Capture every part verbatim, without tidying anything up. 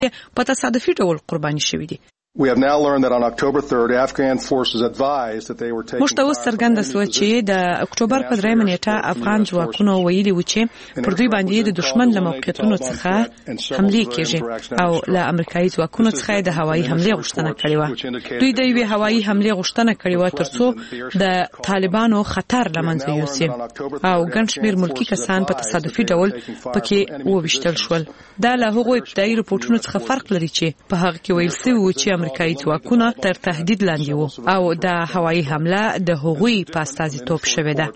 په تصادفي ډول قرباني شوي دي. We have now learned that on October third, Afghan forces advised that they were taking موږ ته اوس څرګنده شوه چې د اکتوبر په درېیمه نیټه افغان ځواکونو ویلي و چې پر دوی باندې د دشمن له موقعیتونو څخه حملې کېږي او له امریکایي ځواکونو څخه د هوایي حملې غوښتنه کړې وه. دوی د یوې هوایي حملې غوښتنه کړې وه ترڅو د طالبانو خطر له منځه یوسي او ګڼ شمېر ملکي کسان په تصادفي ډول پکې وویشتل شول. دا له هغو ابتدایي رپورټونو څخه فرق لري چې په هغه کې ویل شوي و چې امریکایي ځواکونه تر تهدید لاندې وو او د هوایي حمله د هغوی په استازیتوب شوې ده.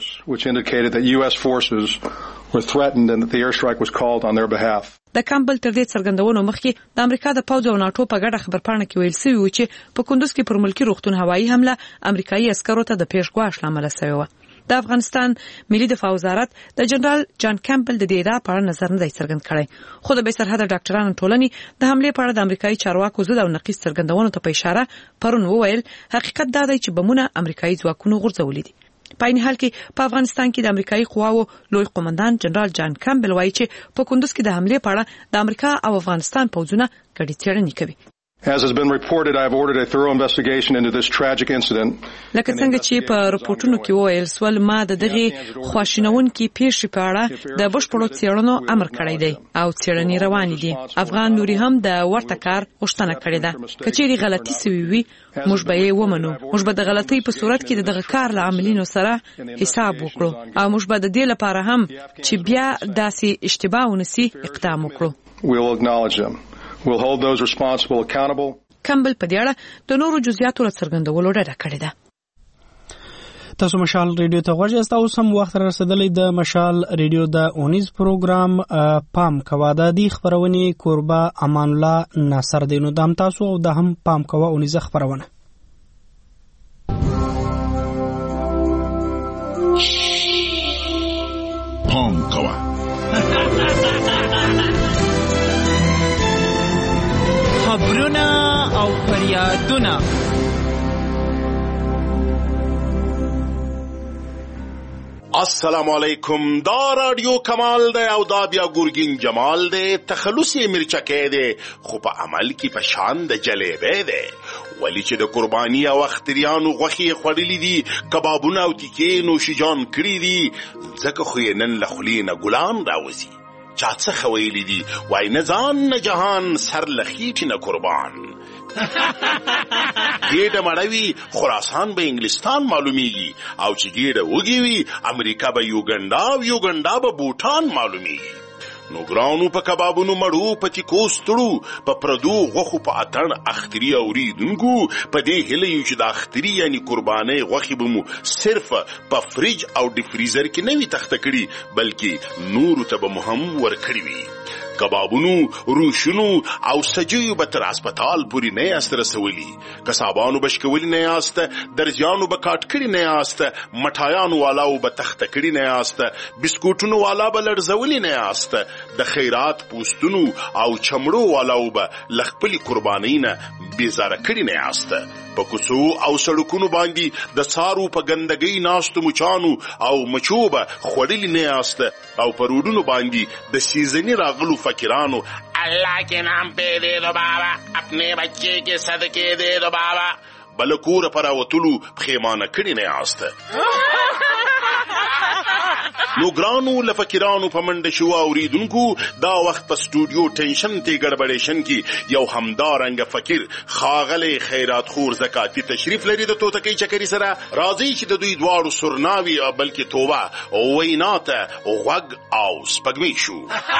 د کامبل تر دې څرګندونو مخکې د امریکا د پوځ او ناتو په ګډه خبرپاڼه کې ویل شوي و چې په کندوز کې پر ملکي روغتون هوایي حمله امریکایي عسکرو ته د پیشګواښ له امله شوې وه. د افغانستان ملي دفاع وزارت د جنرال جان کامبل د دې ادعا په اړه نظر نه دی څرګند کړی، خو د بې سرحده ډاکټرانو ټولنې د حملې په اړه د امریکایي چارواکو ضد او نقیض څرګندونو ته په اشاره پرون وویل حقیقت دا دی چې بمونه امریکایي ځواکونو غورځولي دي. په عین حال کې په افغانستان کې د امریکایي قواو لوی قومندان جنرال جان کامبل وایي چې په کندوز کې د حملې په اړه د امریکا او افغانستان پوځونه ګډې څېړنې کوي. As has been reported, I have ordered a thorough investigation into this tragic incident. لکه څنګه چې په رپورټونو کې وویل سول ما د دغه خواشینونکې پیښې په اړه د بشپړو څېړنو امر کړی دی او څېړنې روانې دي. افغان نوري هم د ورته کار غوښتنه کړې ده. که چېرې غلطي سوي وي موږ به یې ومنو. موږ به د غلطۍ په صورت کې د دغه کار له عاملینو سره حساب وکړو او موږ به د دې لپاره هم چې بیا داسې اشتباه ونسي اقدام وکړو. We'll acknowledge them. We'll hold those responsible accountable. کامبل په دې اړه د نورو جزئیاتو له څرګندولو ډډه کړې ده. تاسو مشال ریډیو ته غوږ یاست او سم وخت را رسیدلی د مشال ریډیو د اونیز پروګرام پام کوا د دې خبرونې کوربه امان الله ناصر دینو دام تاسو او د هم پام کوا اونیز خبرونه. پام کوا خبرونه او فریادونه. السلام علیکم. دا رادیو کمال ده او دا بیا ګورګین جمال ده. تخلصي مرچکه ده خو په عمل کې په شان د جلیبه ده. ولی چې د قربانی او اختریانو غوښې خوړلې دي کبابونه او تیکې نوشیجان کړي دي ځکه خو یې نن له خولې نه ګلان راوځي. چا څه خویلی دي وای نه ځان نه جهان سر له خېټې نه قربان. ګېډه مړوي خراسان به انګلستان معلومیږي او چې ګېډه وږې وي امریکا به یوګنډا او یوګنډا به بوټان معلومیږي. نو ګرانو په کبابونو مړو په تیکو ستړو په پردو غوښو په اتڼ اختري اورېدونکو په دې هیله یو چې د اختري یعنی قربانۍ غوښې به مو صرف په فریج او ډیفریزر کې نه وي تخته کړي بلکې نورو ته به مو هم ورکړي وي. کبابونو روشونو او سجیو به تر اسپتال پوری نه یاست رسولی. کسابانو بشکولی نه یاست، درزیانو به کاټ کړي نه یاست، مټایانو والاو به تخته کړي نه یاست، بسکوټونو والا به لړزولی نه یاست، د خیرات پوستونو او چمړو والاو به لخپلی قربانی نه بیزاره کړي نه یاست. په کوڅو او سړکونو باندې د سارو په ګندګۍ ناستو مچانو او مچو به خوړلي نه یاست او په روډونو باندې د سیزني راغلو فقیرانو الله کے نام پہ دے دو بابا اپنے بچے کے صدقے دے دو بابا بلکور پر وتلو پخیمانه کړي نه یاست. نو ګرانو لفقیرانو په منډه شو اوریدونکو دا وخت په سټوډیو ټینشن ته ګډبډیشن کې یو همدارنګ فقیر خاغله خیرات خور زکاتی تشریف لري د توتکی چکرې سره راځي چې د دوی دواړو سرناوي بلکې توبه او ویناته او غوږ او سپګمی شو.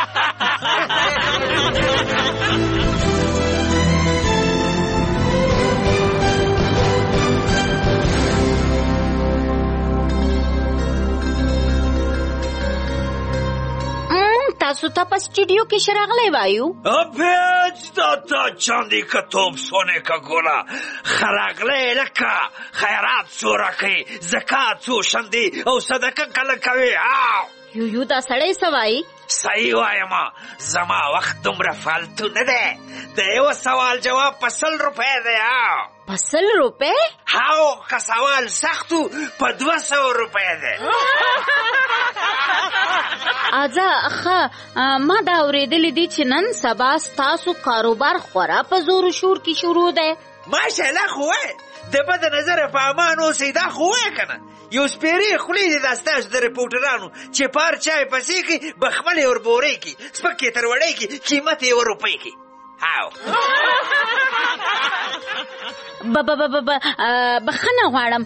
تاسو ته په سټوډیو کې شراغلی وایو ابیج داتا چاندی که توم سونه که گولا خراغلی لکه خیرات سو رکی زکات سو شندی او صدقه کله کوي. یو یو دا سړی سوای صحیح وایم زما وخت دومره فالتو نه ده. د یو سوال جواب په سل روپۍ دی. په سل روپۍ؟ هاو که سوال سختو په دوه سوه روپۍ دی. اځه ښه ما دا اورېدلی دي چې نن سبا ستاسو کاروبار خورا په زور و شور کې شروع دی. ماشاءالله خو وایه د بده نظره په امان اوسئ دا خو وایه که نه. یو سپېرې خولې دي دا ستاسو د رپورټرانو چې پار چای پسې کړي بخمل یې وربورې کړي سپک یې تروړی کړي قیمت یې یوه روپۍ کړي. هاو بخښنه غواړم.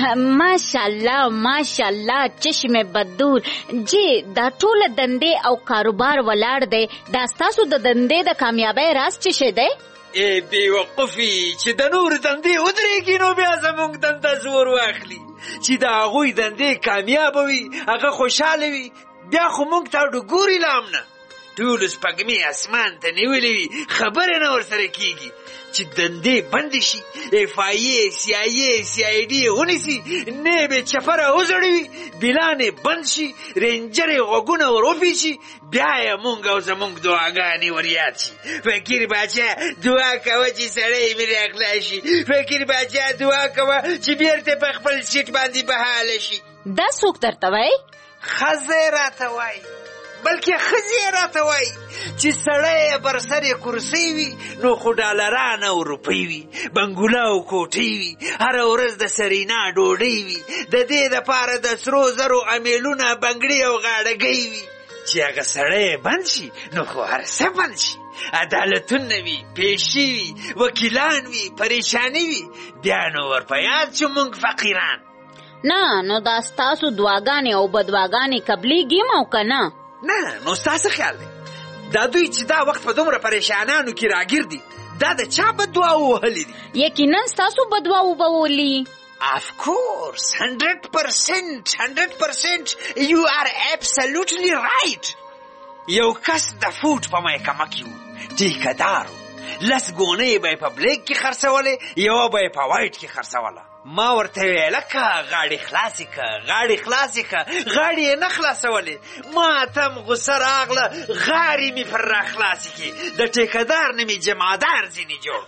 ماشاءالله ماشاءالله چشم بدور جی دا ټوله دندې او کاروبار ولاړ دی. دا ستاسو د دندې د کامیابۍ راز څه شی دی؟ ای بېوقفي چې د نور دندې ودرېږي نو بیا زموږ دنده زور واخلي چې د هغوی دندې کامیابه وي هغه خوشحاله وي بیا خو موږ ته ډګوري لا هم نه. ټولو سپږمې اسمان ته نیولې وي خبره نه ورسره کېږي چې دندې بندې شي اف آی ای سی آی ای سی آی ډي یې ونیسي نه به چپره وزړوي بلان یې بند شي رینجر یې غوږونه ور وپیچي بیا یې مونږ او زمونږ دعاګانې ور یاد شي. فقیر باچا دعا کوه چې سړی مې راخلاص شي. فقیر باچا دعا کوه چې بیرته په خپل سیټ باندې بحاله شي. دا څوک درته وایي؟ ښځې راته وایي بلکې ښځې راته وایي چې سړی بر سر یې کرسۍ وي نو خو ډالران او روپۍ وي بنګوله او کوټۍ وي هره ورځ د سرینا ډوډۍ وي د دې دپاره د سرو زرو امیلونه بنګړي او غاړګۍ وي چې هغه سړی بند شي نو خو هر څه بند شي. عدالتونه وي پیشي وي وکیلان وي پریشاني وي بیا نو ور په یاد شو موږ فقیران. نه نو دا ستاسو دعاګانې او بدواګانې قبلیږي او که نه؟ نه نو ستاسو خیال دی دا دوی چې دا وخت په دومره پریشانانو کې راګردي دا د چا بددعا ووهلې دي؟ یقینا ستاسو بددعا وبولي. Of course, one hundred percent, one hundred percent, you are absolutely right. یو کس د فوټ په محکمه کې و ټیکهدار و لس ګونۍ به یې په بلیک کې خرڅولې یوه به یې په وایټ کې خرڅوله. ما ورته ویې لکه غاړې خلاصې که غاړې خلاصې که غاړې یې نه خلاصولې ما ته م غوسه راغله غاړې مې پر را خلاصې کړې د ټیکهدار نه مې جمعدار ځینې جوړ.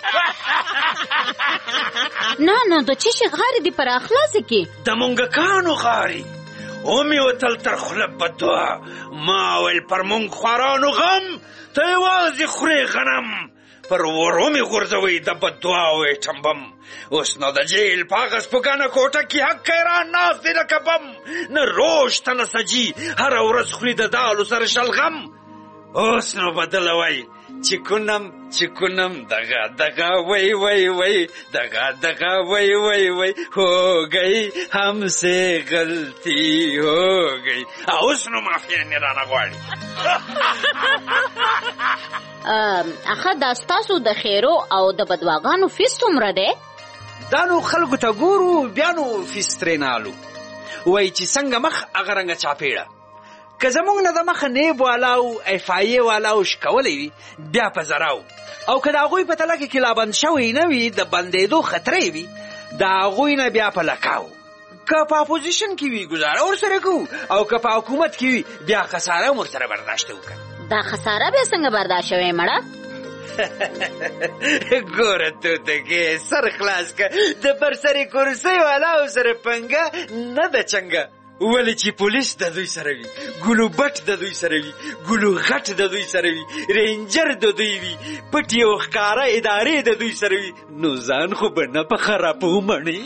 نه نه د څه شي غاړې دې پر را خلاصې کړې؟ د مونږکانو غاړې ومې وتل تر خوله بددعا ما ویل پر مونږ خوارانو غم ته یوازې خورې غنم پر ورو مې غورځوئ د بددعاو ایټمبم. اوس نو د جیل په هغه سپوږنه کوټه کې حق ایران ناست دی لکه بم نه روش ته نه سجي هره ورځ خوري د دالو سره شلغم. اوس نو بدله وایي چې کنم چې کنم دغه دغه وی وی وی دغه دغه وی وی وی ہو گئی ہم سے غلطی ہو گئی. اوس نو معافیه نه رانه غواړي. اخه دا ستاسو د خیرو او د بدواګانو فیس څومره دی؟ دا نو خلکو ته ګورو بیا نو فیس ترې نالو وایي چې څنګه مخ هغه رنګه چاپېړه که زمونږ نه د مخه نیب والا او اف آی ای والا او شکولی وي بیا په زراو او که د هغوی په تله کې کلابند شوی نه وي د بندېدو خطرې وي د هغوی نه بیا په لکاو. که په اپوزیشن کې وي ګزاره ورسره کوو او که په حکومت کې وي بیا خساره هم ورسره برداشت وکړو. دا خساره بیا څنګه برداشت شوی مړه؟ ګوره توتکې سر خلاص که د پر سرې کرسۍ والاو سره پنګه نه ده چنګه ولې چې پولیس د دوی سره وي ګلو بټ د دوی سره وي ګلو غټ د دوی سره وي رینجر د دوی وي پټې او ښکاره ادارې د دوی سره وي نو ځان خو به نه په خرابو مڼې.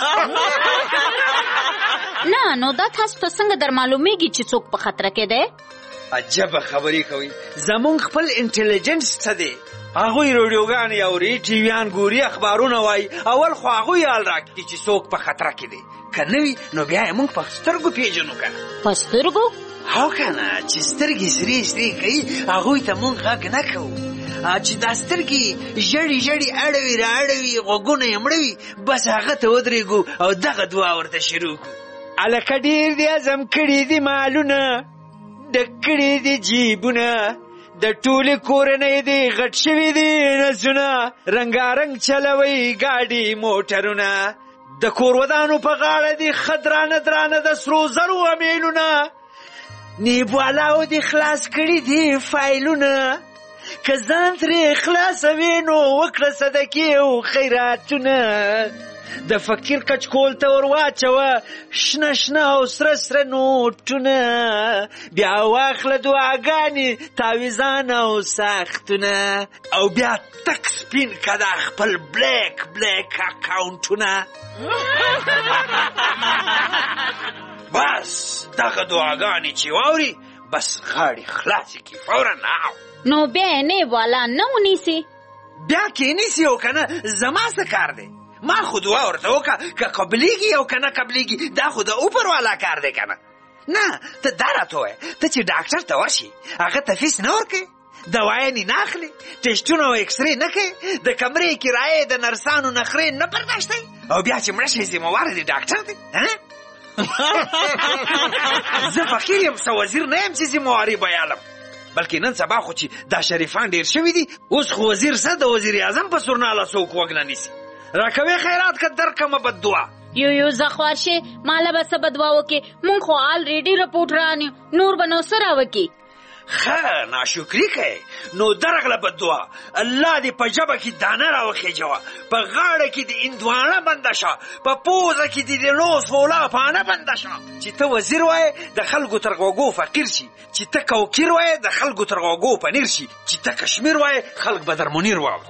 نه نو دا تاسو ته څنګه در معلومیږي چې څوک په خطره کې دی؟ عجبه خبرې کوي زمونږ خپل انټیلیجنس څه دی هغوی راډیوګانې اوري ټي ویان ګوري اخبارونه وایي اول خو هغوی حال راکړي چې څوک په خطره کې دی که نه وي نو بیا یې موږ په سترګو پیژنو که نه. په سترګو؟ هو که نه چې سترګې سرې سرې کوي هغوی ته موږ غږ نه کوو چې دا سترګې ژړې ژړې اړوي را اړوي غوږونه یې مړوي بس هغه ته ودرېږو او دغه دعا ورته شروع کړو. هلکه ډېر دې عزم کړي دي مالونه ډک کړي دي جیبونه د ټولې کورنۍ دې غټ شوي دي نسونه رنګارنګ چلوي ګاډي موټرونه د کور ودانو په غاړه دي ښه درانه درانه د سرو زرو امیلونه نیب والاو دې خلاص کړي دي فایلونه که ځان ترې خلاصوي نو وکړه صدقې او خیراتونه. د فقیر کچکول ته ور واچوه شنه شنه او سره سره نوټونه بیا واخله دعاګانې تعویزان او ساختونه او بیا تک سپین که دا خپل بلیک بلیک اکاونټونه بس دغه دعاګانې چې واوري بس غاړې خلاصې کړي فورا. نو بیا یې نه والا نه ونیسي؟ بیا کېنیسي او که نه زما څه کار دی؟ ما خو دعا ورته وکړه که قبلیږي او که نه قبلیږي دا خو د اوپر والا کار دی که نه. نه ته دا راته ووایه ته چې ډاکټر ته ورشي هغه ته فیس نه ورکوې، دوايانې نه اخلي، ټسټونه او اکسرې نه کوي، د کمرې کرایې د نرسانو نخرې نه برداشتوي او بیا چې مړه شي ذمهواره دی ډاکټر دی. زه فقیر یم څه وزیر نه یم چې ذمهواري بیانم، بلکې نن سبا خو چې دا شریفان ډېر شوي دي اوس خو وزیر څه د وزیر اعظم په سورناله څوک وږ نه نیسي. راکوې خیرات که درکمه بددعا. یو یو زخوار شي ماله به څه بدوا وکړي، مونږ خو آلریډي رپورټران یو، نور به نو څه راوکړي. ښه ناشکري کوې نو درغله بددعا. الله دې په ژبه کې دانه راوخېجوه، په غاړه کې د اندوانه بنده شه، په پوزه کې دې د نوز فولا پانه بنده شه. چې ته وزیر وایې د خلکو تر غوږو فقیر شي، چې ته کوکیر وایې د خلکو تر غوږو پنیر شي، چې ته کشمیر وایې خلک به در منیر واوري.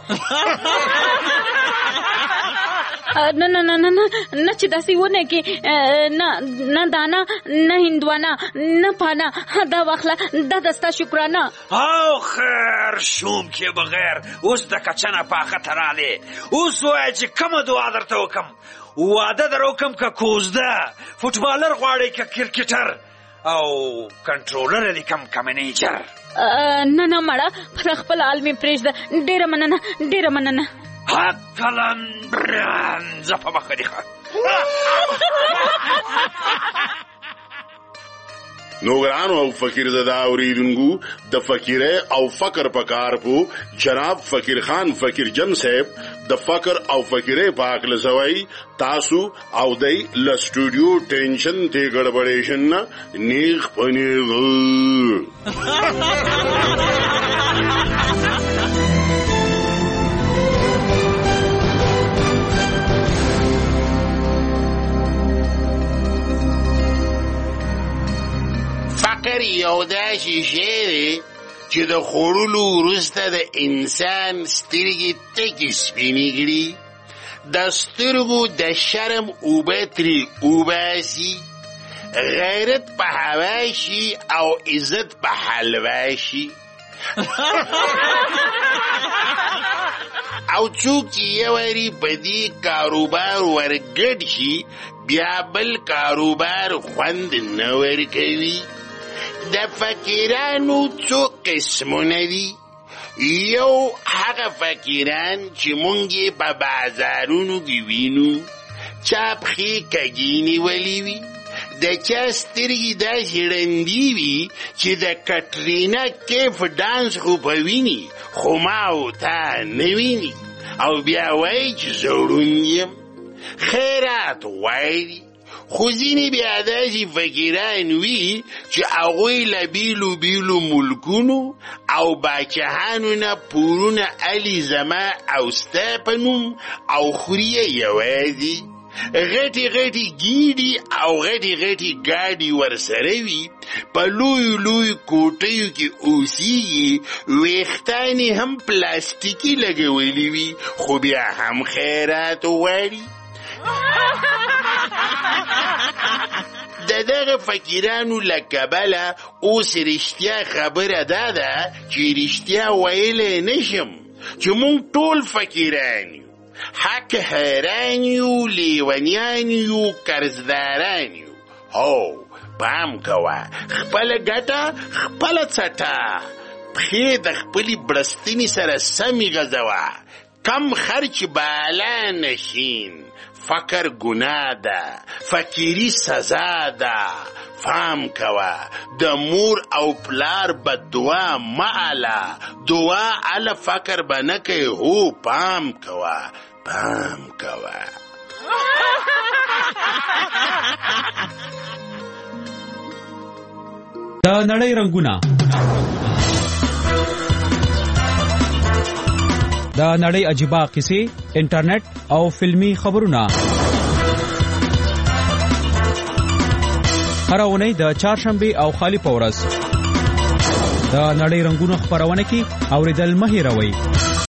نه نه نه نه نه چې داسې ونه کې نه نه دانا نه هندوانه نه پانا دا واخله دا دستا شکرانه. او خیر شوم کې بغیر اوس د کچنه پاخه ته رالی. اوس وایه چې کومه دعا درته وکم، واده در وکم که کوزده، فوټبالر غواړئ که کرکټر، او کنټرولر دې کم که منیجر. نه نه مړه پر خپل حال مې پرېږده، ډېره مننه ډېره مننه. حقلن بران زفا مخه دیخوا. نوگران او فقیر زده اوریدونکو د فقیره او فقر پکار پو جناب فقیر خان فقیر جن صاحب د فقر او فقیره پاک لسوئی تاسو او دی لسٹوڈیو ٹینشن تے گڑبڑیشن نا نیغ پنیغ. فقر یو داسې شی دی چې د خوړلو وروسته د انسان سترګې تکې سپینې کړي، د سترګو د شرم اوبه ترې اوباسي، غیرت په هوا شي او عزت په حلوا شي. او څوک چې یواري په دې کاروبار ورګډ شي بیا بل کاروبار خوند نه ورکوي. د فقیرانو څو قسمونه دي. یو هغه فقیران چې مونږ یې په بازارونو کې وینو، چا پښې کږې نیولې وي، د چا سترګې داسې ړندې وي چې د کټرینا کیف ډانس خو به ویني خو ما او تا نه ویني، او بیا وایي چې زه ړوند یم. خیرات غواړي، خو ځینې بیا داسې فقیران وي چې هغوی له بیلو بیلو ملکونو او باچهانو نه پورونه الي زما او ستا په نوم او خوري یې یوازې. غټي غټي ګیډي او غټي غټي ګاډي ورسره وي، په لویو لویو کوټیو کې اوسیږي، ویښتان یې هم پلاستیکي لګولي وي، خو بیا هم خیرات غواړي. د دغه فقیرانو له کبله اوس رښتیا خبره دا ده چې رښتیا ویلی نشم چې مونږ ټول فقیران یو، حق حیران یو، لیونیان یو، قرضداران یو. هو پام کوه، خپله ګټه خپله څټه، پښې د خپلې بړستنې سره سمې غځوه، کم خرچ بالا نشین. فقر گناه ده، فقیری سزا ده. فهم کوه، د مور او پلار بددعا معاله، دعا علی فقر بنکه. هو پام کوه پام کوه. د نړۍ رنګونه د نړۍ عجیبه قصې، انټرنیټ او فلمی خبرونه. هر اونۍ د چهارشنبه او خالی په ورځ د نړۍ رنگونو خبرونه کې اوریدل مه هېروئ.